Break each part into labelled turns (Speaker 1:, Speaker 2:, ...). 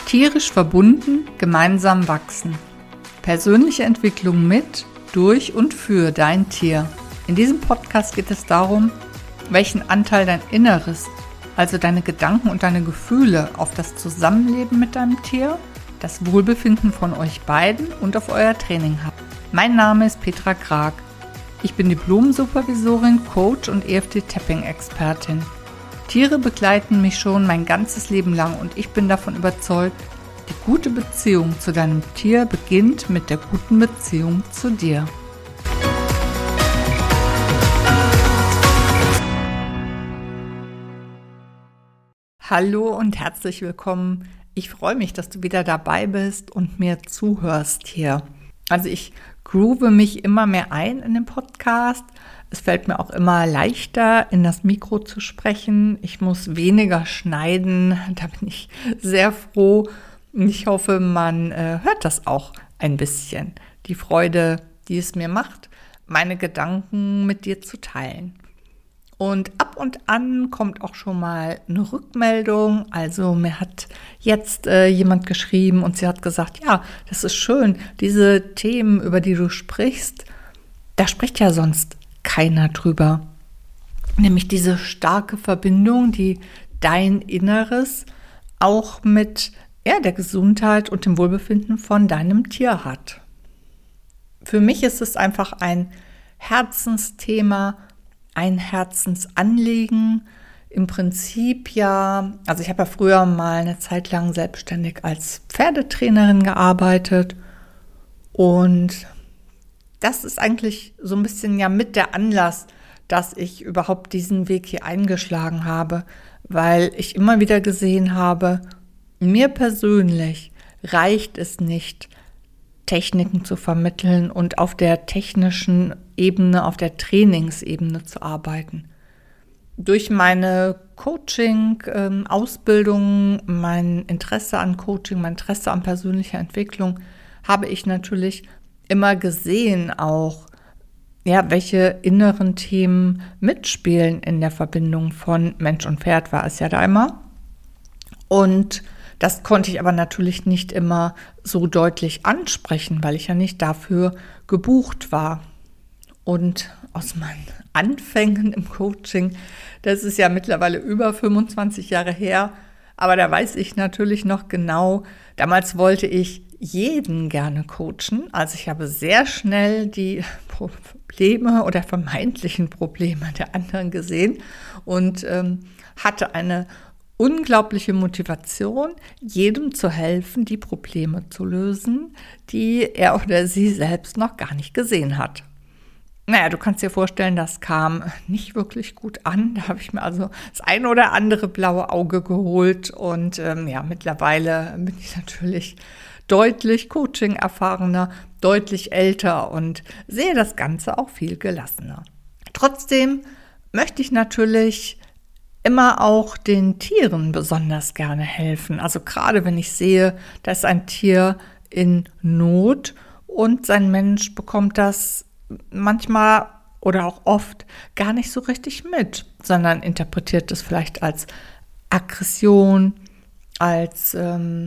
Speaker 1: Tierisch verbunden, gemeinsam wachsen. Persönliche Entwicklung mit, durch und für dein Tier. In diesem Podcast geht es darum, welchen Anteil dein Inneres, also deine Gedanken und deine Gefühle auf das Zusammenleben mit deinem Tier, das Wohlbefinden von euch beiden und auf euer Training hat. Mein Name ist Petra Krag. Ich bin Diplom-Supervisorin, Coach und EFT-Tapping-Expertin. Tiere begleiten mich schon mein ganzes Leben lang und ich bin davon überzeugt, die gute Beziehung zu deinem Tier beginnt mit der guten Beziehung zu dir. Hallo und herzlich willkommen. Ich freue mich, dass du wieder dabei bist und mir zuhörst hier. Also ich groove mich immer mehr ein in den Podcast. Es fällt mir auch immer leichter, in das Mikro zu sprechen. Ich muss weniger schneiden. Da bin ich sehr froh. Ich hoffe, man hört das auch ein bisschen. Die Freude, die es mir macht, meine Gedanken mit dir zu teilen. Und ab und an kommt auch schon mal eine Rückmeldung. Also mir hat jetzt jemand geschrieben und sie hat gesagt, ja, das ist schön, diese Themen, über die du sprichst, da spricht ja sonst keiner drüber. Nämlich diese starke Verbindung, die dein Inneres auch mit der Gesundheit und dem Wohlbefinden von deinem Tier hat. Für mich ist es einfach ein Herzensthema, ein Herzensanliegen. Im Prinzip also ich habe ja früher mal eine Zeit lang selbstständig als Pferdetrainerin gearbeitet und das ist eigentlich so ein bisschen mit der Anlass, dass ich überhaupt diesen Weg hier eingeschlagen habe, weil ich immer wieder gesehen habe, mir persönlich reicht es nicht, Techniken zu vermitteln und auf der technischen Ebene, auf der Trainingsebene zu arbeiten. Durch meine Coaching-Ausbildung, mein Interesse an Coaching, mein Interesse an persönlicher Entwicklung, habe ich natürlich immer gesehen auch, welche inneren Themen mitspielen in der Verbindung von Mensch und Pferd, war es ja da immer. Und das konnte ich aber natürlich nicht immer so deutlich ansprechen, weil ich ja nicht dafür gebucht war. Und aus meinen Anfängen im Coaching, das ist ja mittlerweile über 25 Jahre her, aber da weiß ich natürlich noch genau, damals wollte ich jeden gerne coachen. Also ich habe sehr schnell die Probleme oder vermeintlichen Probleme der anderen gesehen und hatte eine unglaubliche Motivation, jedem zu helfen, die Probleme zu lösen, die er oder sie selbst noch gar nicht gesehen hat. Naja, du kannst dir vorstellen, das kam nicht wirklich gut an. Da habe ich mir also das ein oder andere blaue Auge geholt und mittlerweile bin ich natürlich deutlich Coaching-erfahrener, deutlich älter und sehe das Ganze auch viel gelassener. Trotzdem möchte ich natürlich immer auch den Tieren besonders gerne helfen. Also gerade wenn ich sehe, da ist ein Tier in Not und sein Mensch bekommt das manchmal oder auch oft gar nicht so richtig mit, sondern interpretiert es vielleicht als Aggression, als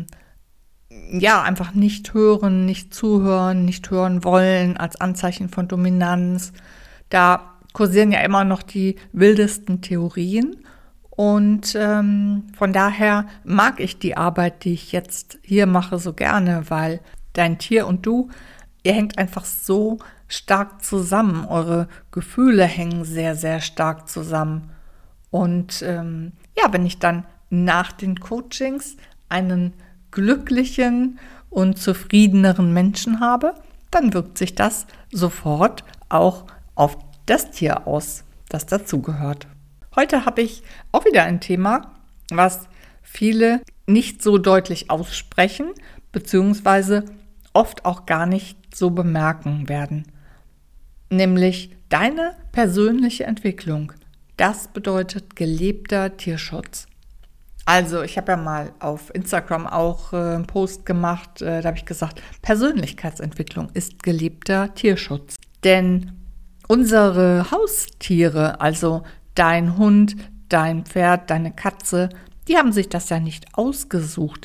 Speaker 1: einfach nicht hören, nicht zuhören, nicht hören wollen, als Anzeichen von Dominanz. Da kursieren ja immer noch die wildesten Theorien. Und von daher mag ich die Arbeit, die ich jetzt hier mache, so gerne, weil dein Tier und du, ihr hängt einfach so stark zusammen. Eure Gefühle hängen sehr, sehr stark zusammen. Und wenn ich dann nach den Coachings einen glücklichen und zufriedeneren Menschen habe, dann wirkt sich das sofort auch auf das Tier aus, das dazugehört. Heute habe ich auch wieder ein Thema, was viele nicht so deutlich aussprechen, beziehungsweise oft auch gar nicht so bemerken werden. Nämlich deine persönliche Entwicklung. Das bedeutet gelebter Tierschutz. Also ich habe ja mal auf Instagram auch einen Post gemacht, da habe ich gesagt, Persönlichkeitsentwicklung ist gelebter Tierschutz. Denn unsere Haustiere, also dein Hund, dein Pferd, deine Katze, die haben sich das ja nicht ausgesucht.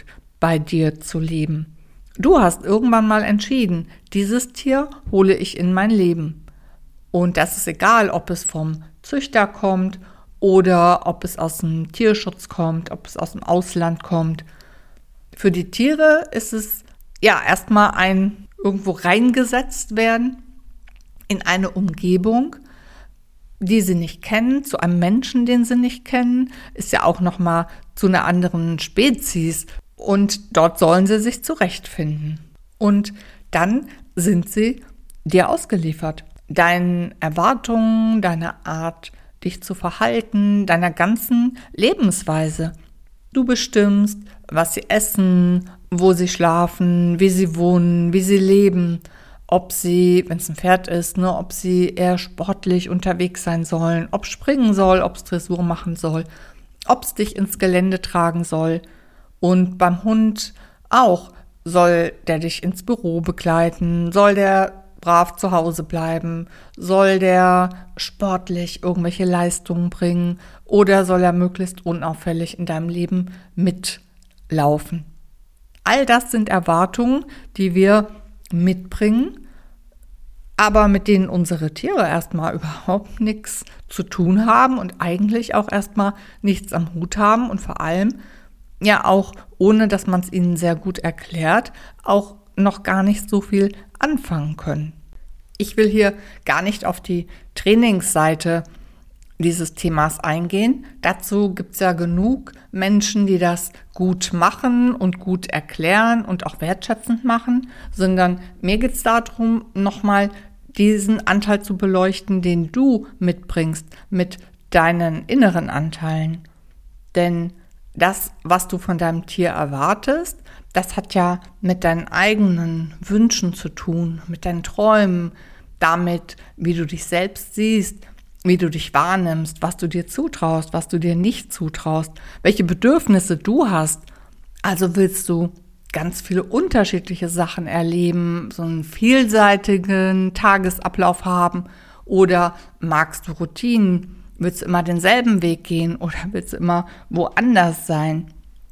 Speaker 1: bei dir zu leben. Du hast irgendwann mal entschieden, dieses Tier hole ich in mein Leben. Und das ist egal, ob es vom Züchter kommt oder ob es aus dem Tierschutz kommt, ob es aus dem Ausland kommt. Für die Tiere ist es ja erstmal ein irgendwo reingesetzt werden in eine Umgebung, die sie nicht kennen, zu einem Menschen, den sie nicht kennen, ist ja auch nochmal zu einer anderen Spezies. Und dort sollen sie sich zurechtfinden. Und dann sind sie dir ausgeliefert. Deinen Erwartungen, deiner Art, dich zu verhalten, deiner ganzen Lebensweise. Du bestimmst, was sie essen, wo sie schlafen, wie sie wohnen, wie sie leben, ob sie, wenn es ein Pferd ist, ob sie eher sportlich unterwegs sein sollen, ob springen soll, ob es Dressur machen soll, ob es dich ins Gelände tragen soll. Und beim Hund auch, soll der dich ins Büro begleiten, soll der brav zu Hause bleiben, soll der sportlich irgendwelche Leistungen bringen oder soll er möglichst unauffällig in deinem Leben mitlaufen. All das sind Erwartungen, die wir mitbringen, aber mit denen unsere Tiere erstmal überhaupt nichts zu tun haben und eigentlich auch erstmal nichts am Hut haben und vor allem ja auch, ohne dass man es ihnen sehr gut erklärt, auch noch gar nicht so viel anfangen können. Ich will hier gar nicht auf die Trainingsseite dieses Themas eingehen. Dazu gibt es ja genug Menschen, die das gut machen und gut erklären und auch wertschätzend machen, sondern mir geht es darum, nochmal diesen Anteil zu beleuchten, den du mitbringst mit deinen inneren Anteilen. Denn das, was du von deinem Tier erwartest, das hat ja mit deinen eigenen Wünschen zu tun, mit deinen Träumen, damit, wie du dich selbst siehst, wie du dich wahrnimmst, was du dir zutraust, was du dir nicht zutraust, welche Bedürfnisse du hast. Also willst du ganz viele unterschiedliche Sachen erleben, so einen vielseitigen Tagesablauf haben oder magst du Routinen? Willst du immer denselben Weg gehen oder willst du immer woanders sein?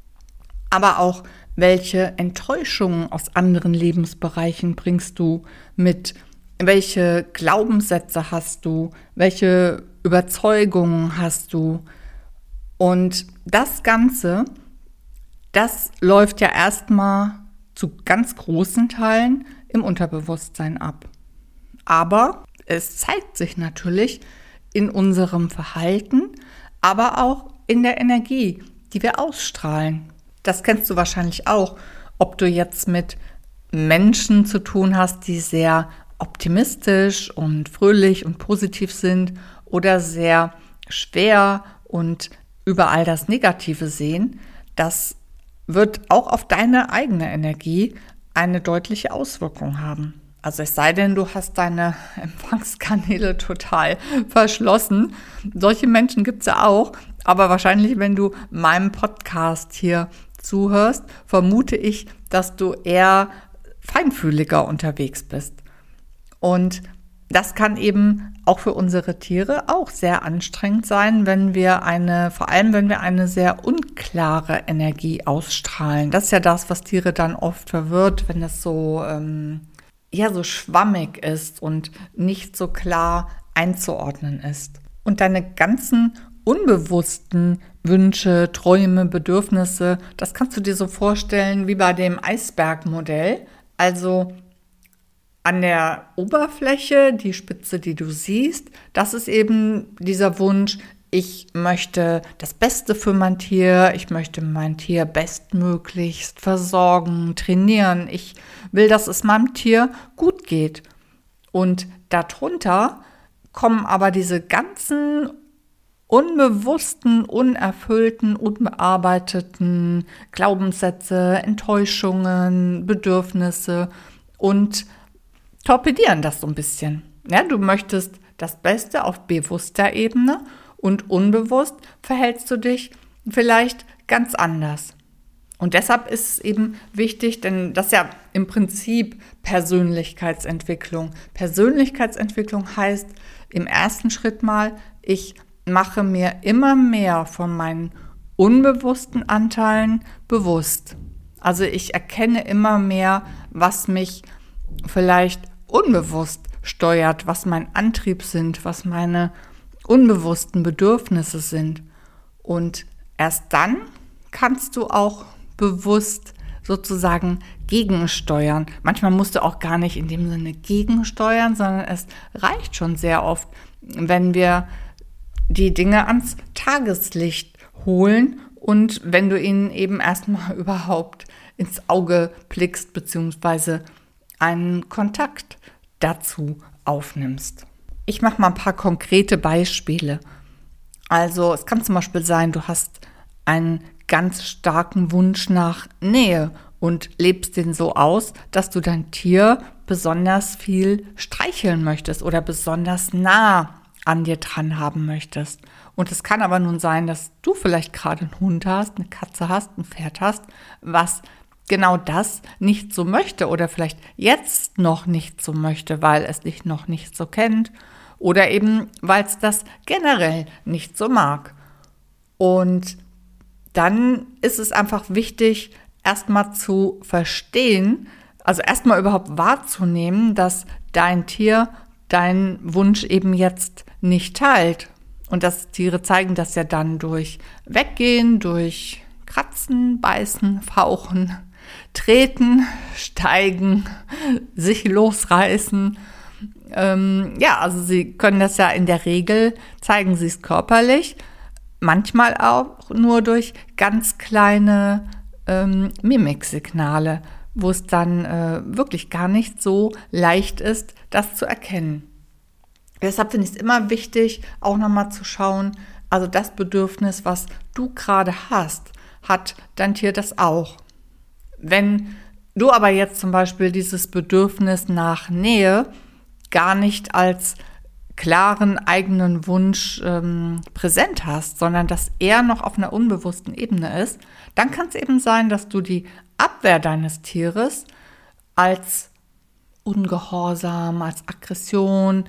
Speaker 1: Aber auch, welche Enttäuschungen aus anderen Lebensbereichen bringst du mit? Welche Glaubenssätze hast du? Welche Überzeugungen hast du? Und das Ganze, das läuft ja erstmal zu ganz großen Teilen im Unterbewusstsein ab. Aber es zeigt sich natürlich in unserem Verhalten, aber auch in der Energie, die wir ausstrahlen. Das kennst du wahrscheinlich auch, ob du jetzt mit Menschen zu tun hast, die sehr optimistisch und fröhlich und positiv sind oder sehr schwer und überall das Negative sehen. Das wird auch auf deine eigene Energie eine deutliche Auswirkung haben. Also es sei denn, du hast deine Empfangskanäle total verschlossen. Solche Menschen gibt es ja auch. Aber wahrscheinlich, wenn du meinem Podcast hier zuhörst, vermute ich, dass du eher feinfühliger unterwegs bist. Und das kann eben auch für unsere Tiere auch sehr anstrengend sein, vor allem wenn wir eine sehr unklare Energie ausstrahlen. Das ist ja das, was Tiere dann oft verwirrt, wenn es so so schwammig ist und nicht so klar einzuordnen ist. Und deine ganzen unbewussten Wünsche, Träume, Bedürfnisse, das kannst du dir so vorstellen wie bei dem Eisbergmodell. Also an der Oberfläche, die Spitze, die du siehst, das ist eben dieser Wunsch, ich möchte das Beste für mein Tier, ich möchte mein Tier bestmöglichst versorgen, trainieren. Ich will, dass es meinem Tier gut geht. Und darunter kommen aber diese ganzen unbewussten, unerfüllten, unbearbeiteten Glaubenssätze, Enttäuschungen, Bedürfnisse und torpedieren das so ein bisschen. Ja, du möchtest das Beste auf bewusster Ebene und unbewusst verhältst du dich vielleicht ganz anders. Und deshalb ist es eben wichtig, denn das ist ja im Prinzip Persönlichkeitsentwicklung. Persönlichkeitsentwicklung heißt im ersten Schritt mal, ich mache mir immer mehr von meinen unbewussten Anteilen bewusst. Also ich erkenne immer mehr, was mich vielleicht unbewusst steuert, was mein Antrieb sind, was meine unbewussten Bedürfnisse sind. Und erst dann kannst du auch bewusst sozusagen gegensteuern. Manchmal musst du auch gar nicht in dem Sinne gegensteuern, sondern es reicht schon sehr oft, wenn wir die Dinge ans Tageslicht holen und wenn du ihnen eben erstmal überhaupt ins Auge blickst, beziehungsweise einen Kontakt dazu aufnimmst. Ich mache mal ein paar konkrete Beispiele. Also es kann zum Beispiel sein, du hast einen ganz starken Wunsch nach Nähe und lebst den so aus, dass du dein Tier besonders viel streicheln möchtest oder besonders nah an dir dran haben möchtest. Und es kann aber nun sein, dass du vielleicht gerade einen Hund hast, eine Katze hast, ein Pferd hast, was genau das nicht so möchte oder vielleicht jetzt noch nicht so möchte, weil es dich noch nicht so kennt oder eben, weil es das generell nicht so mag. Und dann ist es einfach wichtig, erstmal zu verstehen, also erstmal überhaupt wahrzunehmen, dass dein Tier deinen Wunsch eben jetzt nicht teilt. Und dass Tiere zeigen das ja dann durch Weggehen, durch Kratzen, Beißen, Fauchen, Treten, Steigen, sich losreißen. Also sie können das ja in der Regel, zeigen sie es körperlich, manchmal auch nur durch ganz kleine Mimiksignale, wo es dann wirklich gar nicht so leicht ist, das zu erkennen. Deshalb finde ich es immer wichtig, auch nochmal zu schauen, also das Bedürfnis, was du gerade hast, hat dein Tier das auch. Wenn du aber jetzt zum Beispiel dieses Bedürfnis nach Nähe gar nicht als klaren eigenen Wunsch präsent hast, sondern das eher noch auf einer unbewussten Ebene ist, dann kann es eben sein, dass du die Abwehr deines Tieres als Ungehorsam, als Aggression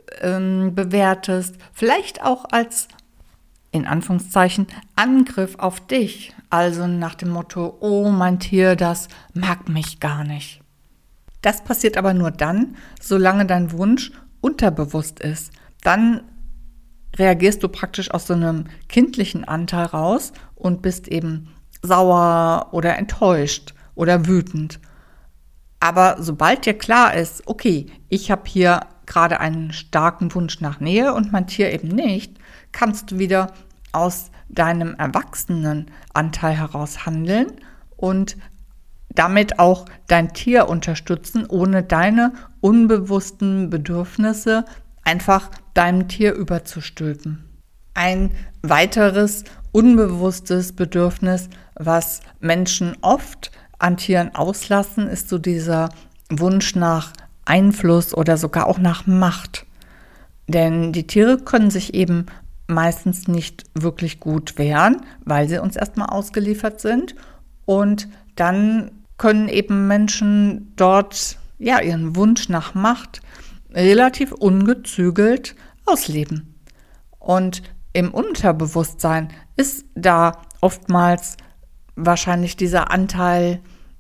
Speaker 1: bewertest, vielleicht auch als, in Anführungszeichen, Angriff auf dich. Also nach dem Motto, oh, mein Tier, das mag mich gar nicht. Das passiert aber nur dann, solange dein Wunsch unterbewusst ist. Dann reagierst du praktisch aus so einem kindlichen Anteil raus und bist eben sauer oder enttäuscht oder wütend. Aber sobald dir klar ist, okay, ich habe hier gerade einen starken Wunsch nach Nähe und mein Tier eben nicht, kannst du wieder aus deinem erwachsenen Anteil heraus handeln und damit auch dein Tier unterstützen, ohne deine unbewussten Bedürfnisse einfach deinem Tier überzustülpen. Ein weiteres unbewusstes Bedürfnis, was Menschen oft an Tieren auslassen, ist so dieser Wunsch nach Einfluss oder sogar auch nach Macht. Denn die Tiere können sich eben meistens nicht wirklich gut wehren, weil sie uns erstmal ausgeliefert sind. Und dann können eben Menschen dort ihren Wunsch nach Macht relativ ungezügelt ausleben. Und im Unterbewusstsein ist da oftmals wahrscheinlich dieser Anteil,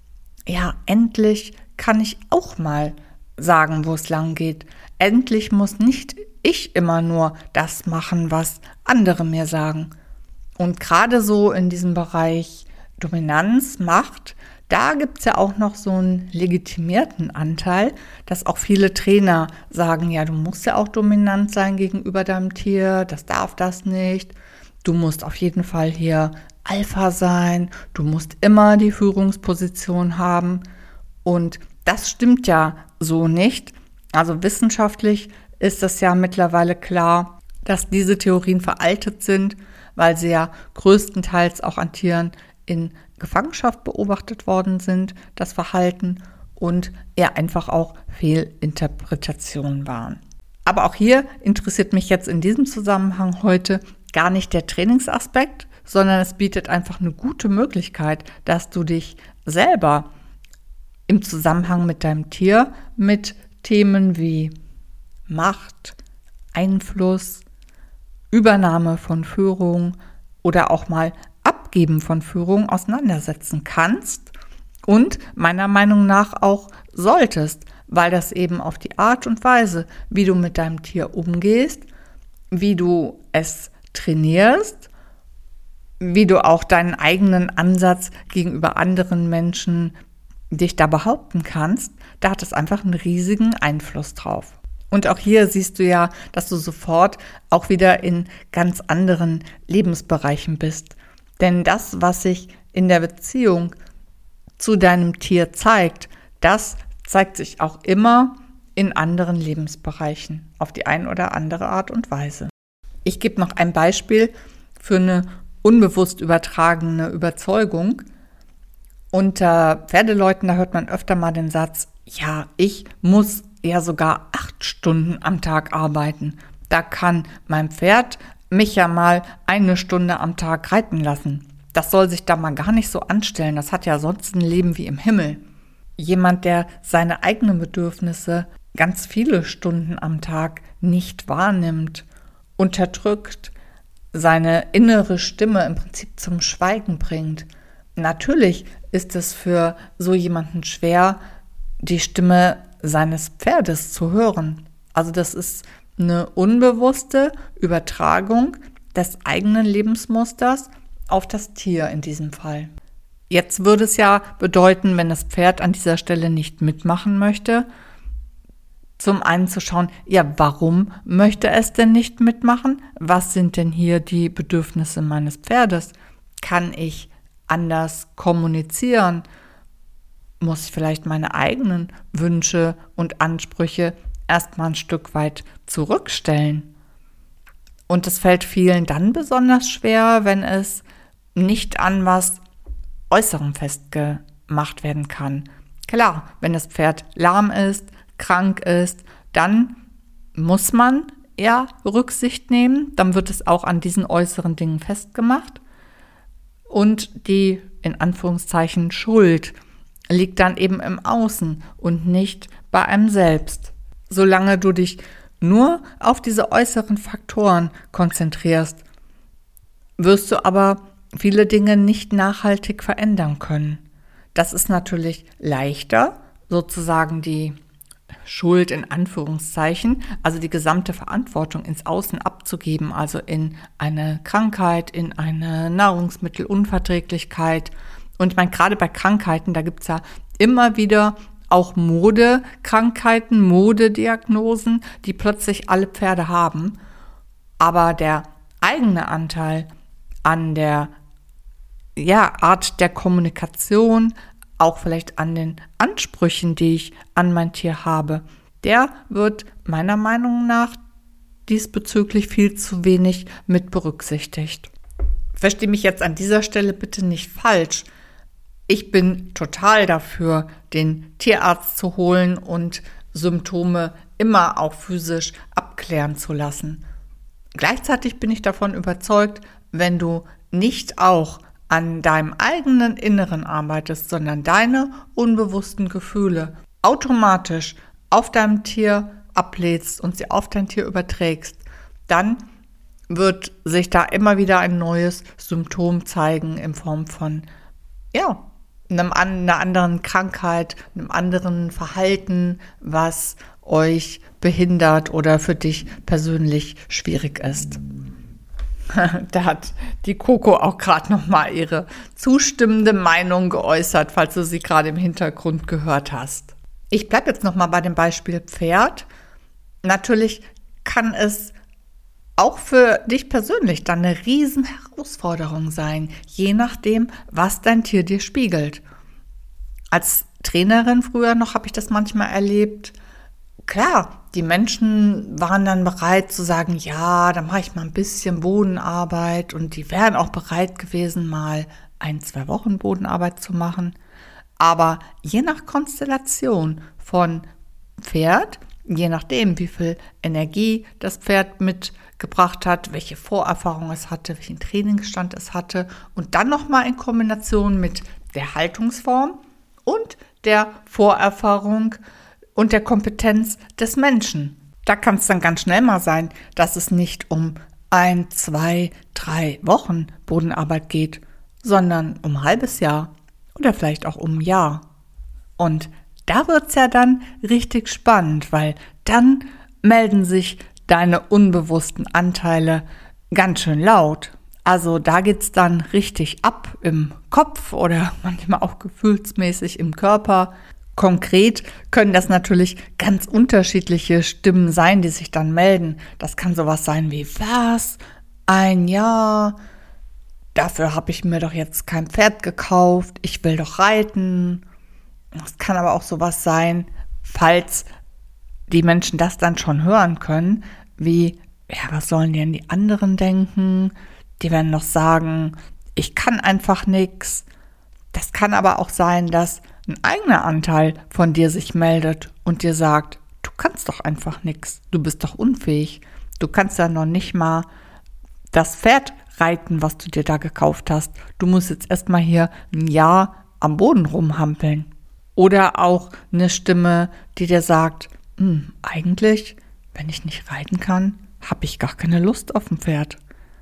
Speaker 1: endlich kann ich auch mal sagen, wo es lang geht. Endlich muss nicht ich immer nur das machen, was andere mir sagen. Und gerade so in diesem Bereich Dominanz, Macht, da gibt es ja auch noch so einen legitimierten Anteil, dass auch viele Trainer sagen, ja, du musst ja auch dominant sein gegenüber deinem Tier, das darf das nicht. Du musst auf jeden Fall hier Alpha sein, du musst immer die Führungsposition haben. Und das stimmt ja so nicht. Also wissenschaftlich ist es ja mittlerweile klar, dass diese Theorien veraltet sind, weil sie ja größtenteils auch an Tieren in Gefangenschaft beobachtet worden sind, das Verhalten, und eher einfach auch Fehlinterpretationen waren. Aber auch hier interessiert mich jetzt in diesem Zusammenhang heute gar nicht der Trainingsaspekt, sondern es bietet einfach eine gute Möglichkeit, dass du dich selber im Zusammenhang mit deinem Tier mit Themen wie Macht, Einfluss, Übernahme von Führung oder auch mal Abgeben von Führung auseinandersetzen kannst Und meiner Meinung nach auch solltest, weil das eben auf die Art und Weise, wie du mit deinem Tier umgehst, wie du es trainierst, wie du auch deinen eigenen Ansatz gegenüber anderen Menschen dich da behaupten kannst, da hat es einfach einen riesigen Einfluss drauf. Und auch hier siehst du ja, dass du sofort auch wieder in ganz anderen Lebensbereichen bist. Denn das, was sich in der Beziehung zu deinem Tier zeigt, das zeigt sich auch immer in anderen Lebensbereichen auf die eine oder andere Art und Weise. Ich gebe noch ein Beispiel für eine unbewusst übertragene Überzeugung. Unter Pferdeleuten, da hört man öfter mal den Satz, ja, ich muss ja sogar 8 Stunden am Tag arbeiten. Da kann mein Pferd mich ja mal 1 Stunde am Tag reiten lassen. Das soll sich da mal gar nicht so anstellen. Das hat ja sonst ein Leben wie im Himmel. Jemand, der seine eigenen Bedürfnisse ganz viele Stunden am Tag nicht wahrnimmt, unterdrückt, seine innere Stimme im Prinzip zum Schweigen bringt. Natürlich ist es für so jemanden schwer, die Stimme seines Pferdes zu hören. Also das ist eine unbewusste Übertragung des eigenen Lebensmusters auf das Tier in diesem Fall. Jetzt würde es ja bedeuten, wenn das Pferd an dieser Stelle nicht mitmachen möchte, zum einen zu schauen, ja, warum möchte es denn nicht mitmachen? Was sind denn hier die Bedürfnisse meines Pferdes? Kann ich anders kommunizieren? Muss ich vielleicht meine eigenen Wünsche und Ansprüche erstmal ein Stück weit zurückstellen? Und es fällt vielen dann besonders schwer, wenn es nicht an was Äußerem festgemacht werden kann. Klar, wenn das Pferd lahm ist, krank ist, dann muss man ja Rücksicht nehmen. Dann wird es auch an diesen äußeren Dingen festgemacht. Und die, in Anführungszeichen, Schuld liegt dann eben im Außen und nicht bei einem selbst. Solange du dich nur auf diese äußeren Faktoren konzentrierst, wirst du aber viele Dinge nicht nachhaltig verändern können. Das ist natürlich leichter, sozusagen die Schuld in Anführungszeichen, also die gesamte Verantwortung ins Außen abzugeben, also in eine Krankheit, in eine Nahrungsmittelunverträglichkeit. Und ich meine, gerade bei Krankheiten, da gibt es ja immer wieder auch Modekrankheiten, Modediagnosen, die plötzlich alle Pferde haben. Aber der eigene Anteil an der Art der Kommunikation, auch vielleicht an den Ansprüchen, die ich an mein Tier habe, der wird meiner Meinung nach diesbezüglich viel zu wenig mit berücksichtigt. Verstehe mich jetzt an dieser Stelle bitte nicht falsch. Ich bin total dafür, den Tierarzt zu holen und Symptome immer auch physisch abklären zu lassen. Gleichzeitig bin ich davon überzeugt, wenn du nicht auch an deinem eigenen Inneren arbeitest, sondern deine unbewussten Gefühle automatisch auf deinem Tier ablädst und sie auf dein Tier überträgst, dann wird sich da immer wieder ein neues Symptom zeigen in Form von, einer anderen Krankheit, einem anderen Verhalten, was euch behindert oder für dich persönlich schwierig ist. Da hat die Coco auch gerade nochmal ihre zustimmende Meinung geäußert, falls du sie gerade im Hintergrund gehört hast. Ich bleibe jetzt nochmal bei dem Beispiel Pferd. Natürlich kann es auch für dich persönlich dann eine riesen Herausforderung sein, je nachdem, was dein Tier dir spiegelt. Als Trainerin früher noch habe ich das manchmal erlebt. Klar, die Menschen waren dann bereit zu sagen, ja, dann mache ich mal ein bisschen Bodenarbeit, und die wären auch bereit gewesen, mal 1-2 Wochen Bodenarbeit zu machen. Aber je nach Konstellation von Pferd, je nachdem, wie viel Energie das Pferd mitgebracht hat, welche Vorerfahrung es hatte, welchen Trainingsstand es hatte, und dann nochmal in Kombination mit der Haltungsform und der Vorerfahrung und der Kompetenz des Menschen. Da kann es dann ganz schnell mal sein, dass es nicht um 1, 2, 3 Wochen Bodenarbeit geht, sondern um ein halbes Jahr oder vielleicht auch um ein Jahr. Und da wird's ja dann richtig spannend, weil dann melden sich deine unbewussten Anteile ganz schön laut. Also da geht's dann richtig ab im Kopf oder manchmal auch gefühlsmäßig im Körper. Konkret können das natürlich ganz unterschiedliche Stimmen sein, die sich dann melden. Das kann sowas sein wie, was? Ein Jahr? Dafür habe ich mir doch jetzt kein Pferd gekauft. Ich will doch reiten. Es kann aber auch sowas sein, falls die Menschen das dann schon hören können, wie, ja, was sollen denn die anderen denken? Die werden noch sagen, ich kann einfach nichts. Das kann aber auch sein, dass ein eigener Anteil von dir sich meldet und dir sagt, du kannst doch einfach nichts. Du bist doch unfähig. Du kannst ja noch nicht mal das Pferd reiten, was du dir da gekauft hast. Du musst jetzt erstmal hier ein Jahr am Boden rumhampeln. Oder auch eine Stimme, die dir sagt, eigentlich, wenn ich nicht reiten kann, habe ich gar keine Lust auf ein Pferd.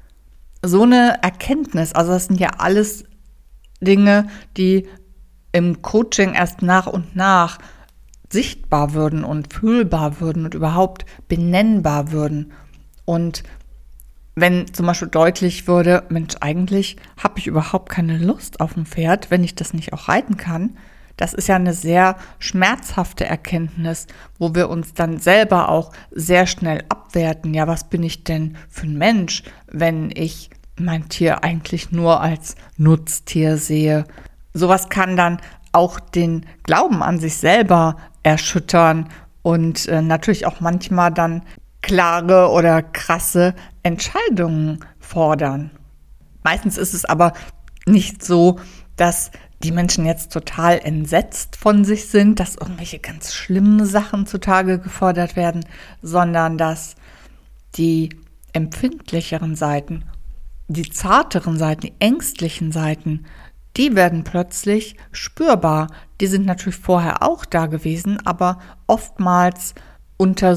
Speaker 1: So eine Erkenntnis, also das sind ja alles Dinge, die im Coaching erst nach und nach sichtbar würden und fühlbar würden und überhaupt benennbar würden. Und wenn zum Beispiel deutlich würde, Mensch, eigentlich habe ich überhaupt keine Lust auf ein Pferd, wenn ich das nicht auch reiten kann. Das ist ja eine sehr schmerzhafte Erkenntnis, wo wir uns dann selber auch sehr schnell abwerten. Ja, was bin ich denn für ein Mensch, wenn ich mein Tier eigentlich nur als Nutztier sehe? Sowas kann dann auch den Glauben an sich selber erschüttern und natürlich auch manchmal dann klare oder krasse Entscheidungen fordern. Meistens ist es aber nicht so, dass die Menschen jetzt total entsetzt von sich sind, dass irgendwelche ganz schlimmen Sachen zutage gefordert werden, sondern dass die empfindlicheren Seiten, die zarteren Seiten, die ängstlichen Seiten, die werden plötzlich spürbar. Die sind natürlich vorher auch da gewesen, aber oftmals unter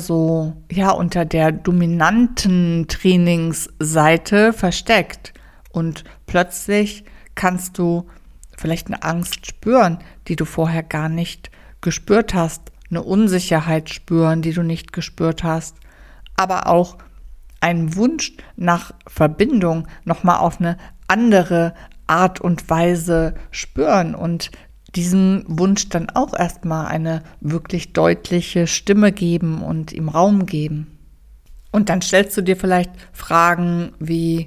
Speaker 1: der dominanten Trainingsseite versteckt. Und plötzlich kannst du vielleicht eine Angst spüren, die du vorher gar nicht gespürt hast, eine Unsicherheit spüren, die du nicht gespürt hast, aber auch einen Wunsch nach Verbindung nochmal auf eine andere Art und Weise spüren und diesem Wunsch dann auch erstmal eine wirklich deutliche Stimme geben und ihm Raum geben. Und dann stellst du dir vielleicht Fragen wie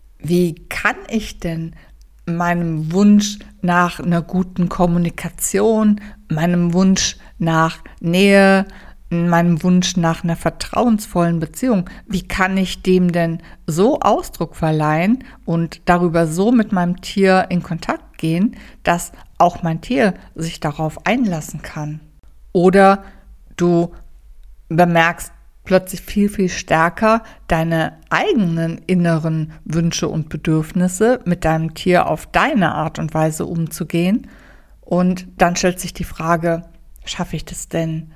Speaker 1: kann ich denn meinem Wunsch nach einer guten Kommunikation, meinem Wunsch nach Nähe, meinem Wunsch nach einer vertrauensvollen Beziehung, wie kann ich dem denn so Ausdruck verleihen und darüber so mit meinem Tier in Kontakt gehen, dass auch mein Tier sich darauf einlassen kann? Oder du bemerkst plötzlich viel, viel stärker deine eigenen inneren Wünsche und Bedürfnisse mit deinem Tier auf deine Art und Weise umzugehen. Und dann stellt sich die Frage, schaffe ich das denn,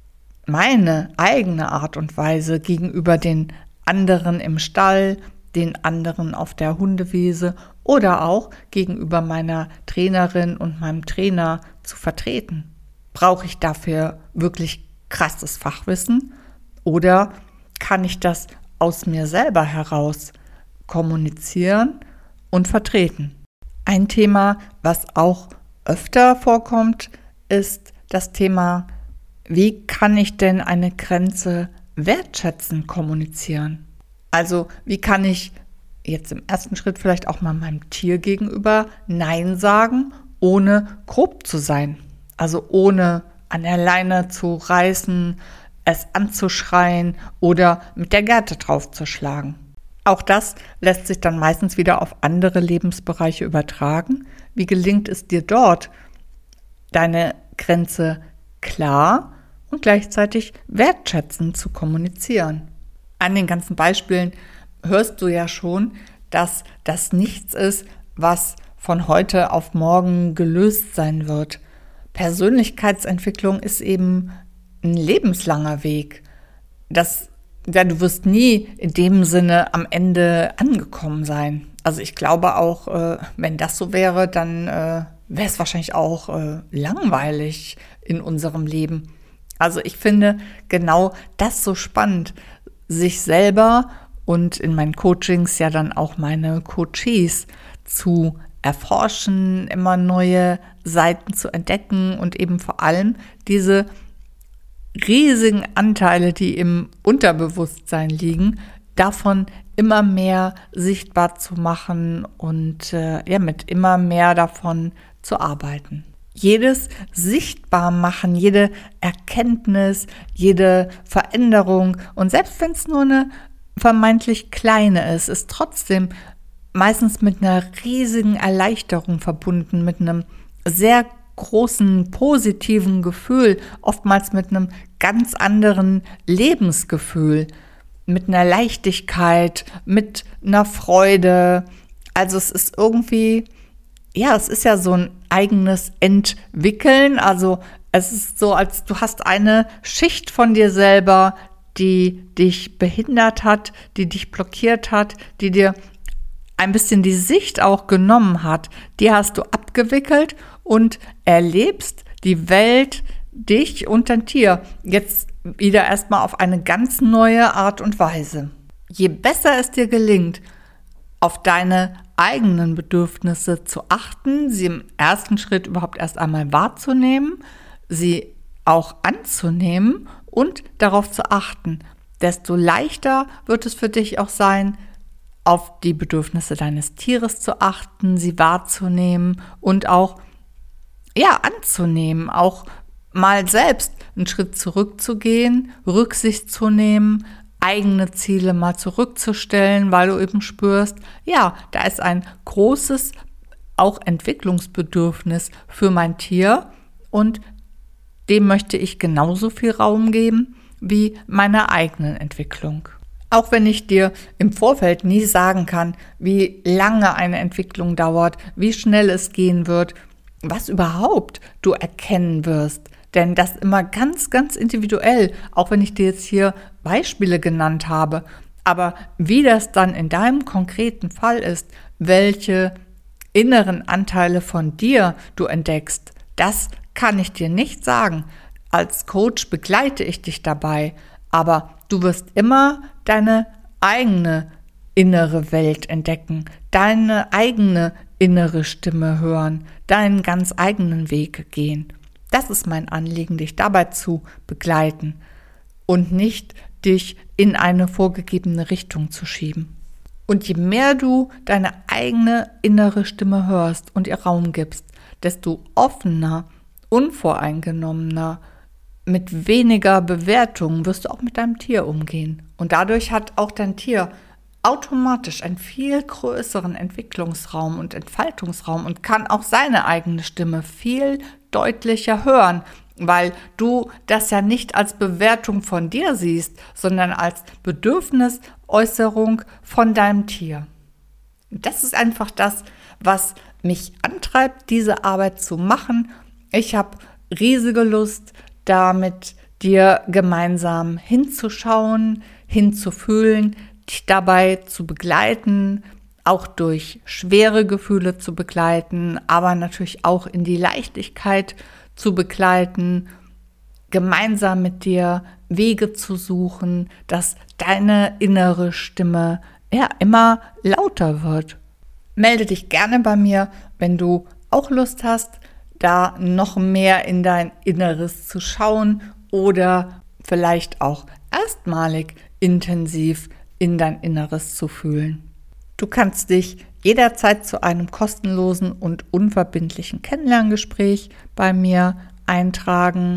Speaker 1: meine eigene Art und Weise gegenüber den anderen im Stall, den anderen auf der Hundewiese oder auch gegenüber meiner Trainerin und meinem Trainer zu vertreten? Brauche ich dafür wirklich krasses Fachwissen? Oder kann ich das aus mir selber heraus kommunizieren und vertreten? Ein Thema, was auch öfter vorkommt, ist das Thema, wie kann ich denn eine Grenze wertschätzend kommunizieren? Also wie kann ich jetzt im ersten Schritt vielleicht auch mal meinem Tier gegenüber Nein sagen, ohne grob zu sein? Also ohne an der Leine zu reißen, es anzuschreien oder mit der Gerte draufzuschlagen. Auch das lässt sich dann meistens wieder auf andere Lebensbereiche übertragen. Wie gelingt es dir dort, deine Grenze klar und gleichzeitig wertschätzend zu kommunizieren? An den ganzen Beispielen hörst du ja schon, dass das nichts ist, was von heute auf morgen gelöst sein wird. Persönlichkeitsentwicklung ist eben ein lebenslanger Weg. Du wirst nie in dem Sinne am Ende angekommen sein. Also ich glaube auch, wenn das so wäre, dann wäre es wahrscheinlich auch langweilig in unserem Leben. Also ich finde genau das so spannend, sich selber und in meinen Coachings ja dann auch meine Coaches zu erforschen, immer neue Seiten zu entdecken und eben vor allem diese riesigen Anteile, die im Unterbewusstsein liegen, davon immer mehr sichtbar zu machen und mit immer mehr davon zu arbeiten. Jedes Sichtbarmachen, jede Erkenntnis, jede Veränderung und selbst wenn es nur eine vermeintlich kleine ist trotzdem meistens mit einer riesigen Erleichterung verbunden, mit einem sehr großen positiven Gefühl, oftmals mit einem ganz anderen Lebensgefühl, mit einer Leichtigkeit, mit einer Freude. Also es ist irgendwie, es ist ja so ein eigenes Entwickeln. Also es ist so, als du hast eine Schicht von dir selber, die dich behindert hat, die dich blockiert hat, die dir ein bisschen die Sicht auch genommen hat. Die hast du abgewickelt und erlebst die Welt, dich und dein Tier jetzt wieder erstmal auf eine ganz neue Art und Weise. Je besser es dir gelingt, auf deine eigenen Bedürfnisse zu achten, sie im ersten Schritt überhaupt erst einmal wahrzunehmen, sie auch anzunehmen und darauf zu achten, desto leichter wird es für dich auch sein, auf die Bedürfnisse deines Tieres zu achten, sie wahrzunehmen und auch anzunehmen, auch mal selbst einen Schritt zurückzugehen, Rücksicht zu nehmen, eigene Ziele mal zurückzustellen, weil du eben spürst, da ist ein großes auch Entwicklungsbedürfnis für mein Tier und dem möchte ich genauso viel Raum geben wie meiner eigenen Entwicklung. Auch wenn ich dir im Vorfeld nie sagen kann, wie lange eine Entwicklung dauert, wie schnell es gehen wird, was überhaupt du erkennen wirst. Denn das immer ganz, ganz individuell, auch wenn ich dir jetzt hier Beispiele genannt habe. Aber wie das dann in deinem konkreten Fall ist, welche inneren Anteile von dir du entdeckst, das kann ich dir nicht sagen. Als Coach begleite ich dich dabei, aber du wirst immer deine eigene innere Welt entdecken, deine eigene innere Stimme hören, deinen ganz eigenen Weg gehen. Das ist mein Anliegen, dich dabei zu begleiten und nicht dich in eine vorgegebene Richtung zu schieben. Und je mehr du deine eigene innere Stimme hörst und ihr Raum gibst, desto offener, unvoreingenommener, mit weniger Bewertung wirst du auch mit deinem Tier umgehen. Und dadurch hat auch dein Tier automatisch einen viel größeren Entwicklungsraum und Entfaltungsraum und kann auch seine eigene Stimme viel deutlicher hören, weil du das ja nicht als Bewertung von dir siehst, sondern als Bedürfnisäußerung von deinem Tier. Das ist einfach das, was mich antreibt, diese Arbeit zu machen. Ich habe riesige Lust, da mit dir gemeinsam hinzuschauen, hinzufühlen, dich dabei zu begleiten, auch durch schwere Gefühle zu begleiten, aber natürlich auch in die Leichtigkeit zu begleiten, gemeinsam mit dir Wege zu suchen, dass deine innere Stimme immer lauter wird. Melde dich gerne bei mir, wenn du auch Lust hast, da noch mehr in dein Inneres zu schauen oder vielleicht auch erstmalig intensiv in dein Inneres zu fühlen. Du kannst dich jederzeit zu einem kostenlosen und unverbindlichen Kennenlerngespräch bei mir eintragen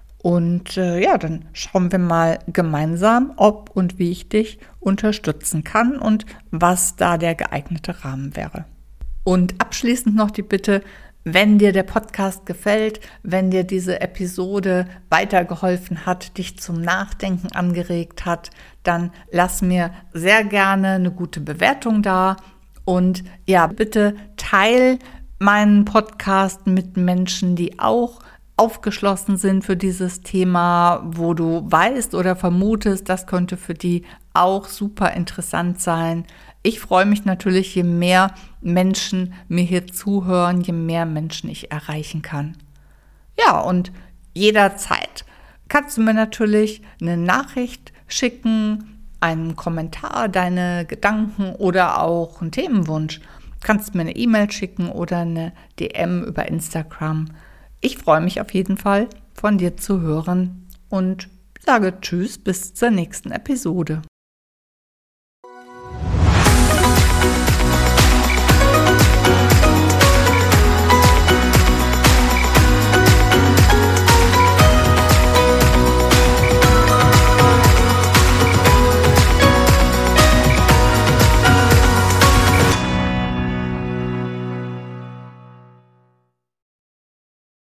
Speaker 1: und dann schauen wir mal gemeinsam, ob und wie ich dich unterstützen kann und was da der geeignete Rahmen wäre. Und abschließend noch die Bitte, wenn dir der Podcast gefällt, wenn dir diese Episode weitergeholfen hat, dich zum Nachdenken angeregt hat, dann lass mir sehr gerne eine gute Bewertung da und bitte teil meinen Podcast mit Menschen, die auch aufgeschlossen sind für dieses Thema, wo du weißt oder vermutest, das könnte für die auch super interessant sein. ich freue mich natürlich, je mehr Menschen mir hier zuhören, je mehr Menschen ich erreichen kann. Ja, und jederzeit kannst du mir natürlich eine Nachricht schicken, einen Kommentar, deine Gedanken oder auch einen Themenwunsch. Kannst mir eine E-Mail schicken oder eine DM über Instagram. Ich freue mich auf jeden Fall, von dir zu hören und sage Tschüss bis zur nächsten Episode.